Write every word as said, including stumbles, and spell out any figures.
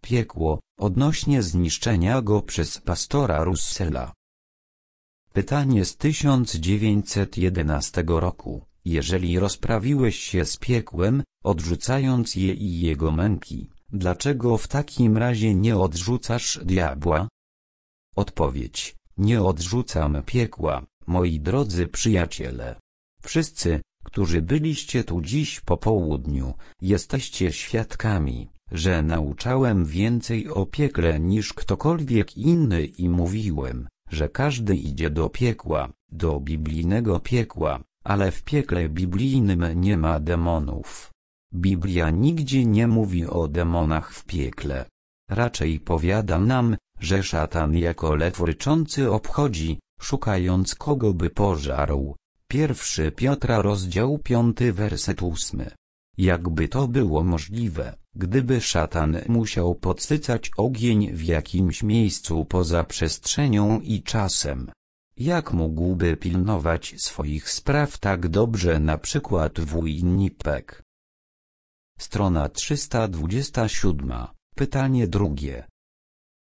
piekło, odnośnie zniszczenia go przez pastora Russella. Pytanie z tysiąc dziewięćset jedenastego roku. Jeżeli rozprawiłeś się z piekłem, odrzucając je i jego męki, dlaczego w takim razie nie odrzucasz diabła? Odpowiedź: nie odrzucam piekła, moi drodzy przyjaciele. Wszyscy, którzy byliście tu dziś po południu, jesteście świadkami, że nauczałem więcej o piekle niż ktokolwiek inny i mówiłem, że każdy idzie do piekła, do biblijnego piekła, ale w piekle biblijnym nie ma demonów. Biblia nigdzie nie mówi o demonach w piekle. Raczej powiada nam, że szatan jako lew ryczący obchodzi, szukając kogo by pożarł. Pierwszy Piotra rozdział piąty werset ósmy. Jakby to było możliwe, gdyby szatan musiał podsycać ogień w jakimś miejscu poza przestrzenią i czasem? Jak mógłby pilnować swoich spraw tak dobrze na przykład w Winnipeg? Strona trzysta dwadzieścia siedem. Pytanie drugie.